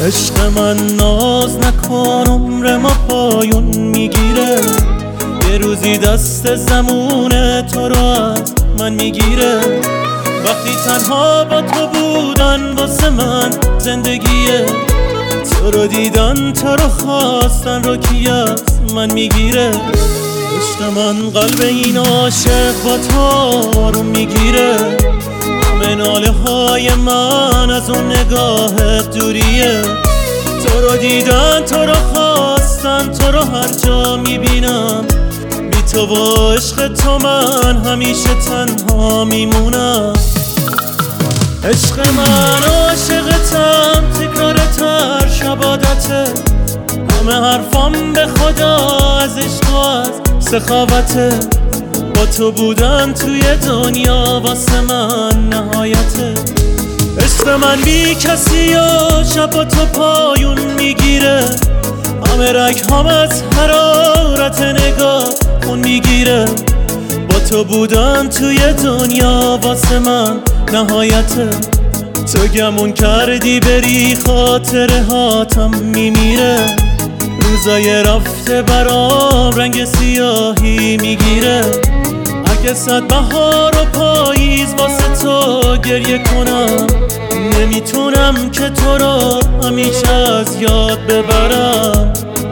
عشق من ناز نکن، عمر ما پایون میگیره. یه روزی دست زمونه تو رو از من میگیره. وقتی تنها با تو بودن واسه من زندگیه. تو رو دیدن، تو رو خواستن رو کی از من میگیره. عشق من قلب این عاشق با تو رو میگیره. همه ناله های من از اون نگاه دوریه. تو رو دیدن، تو رو خواستن، تو رو هر جا میبینم. بی تو و عشق تو من همیشه تنها میمونم. عشق من عاشقتم، تکرارتر شبادته. همه حرفام به خدا از عشق و از سخاوته. با تو بودن توی دنیا واسه من نهایته. عشق من بی کسی و شب با تو پایون میگیره. همه رگ هم از حرارت نگاه خون میگیره. با تو بودن توی دنیا واسه من نهایته. تو گمون کردی بری، خاطره هاتم میمیره. روزای رفته برام رنگ سیاهی میگیره. اگه صد بهار و پاییز واسه تو گریه کنم، نمیتونم که تو رو همیشه از یاد ببرم.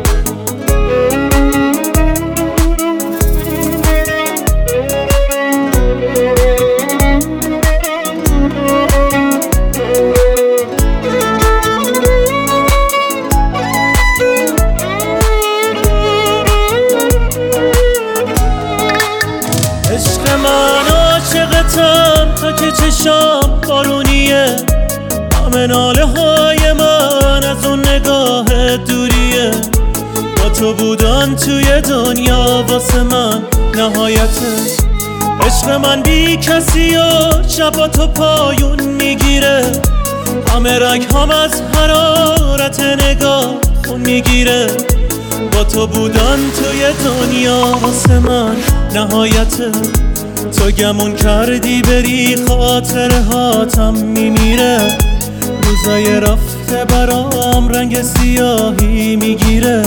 عشق من عاشقتم تا که چشام بارونیه. همه ناله های من از اون نگاه دوریه. با تو بودن توی دنیا واسه من نهایته. عشق من بی کسی و شب با تو پایون میگیره. همه رگ هم از حرارت نگاه خون میگیره. با تو بودن توی دنیا واسه من نهایته. تو گمون کردی بری، خاطره هاتم میمیره. روزای رفته برام رنگ سیاهی میگیره.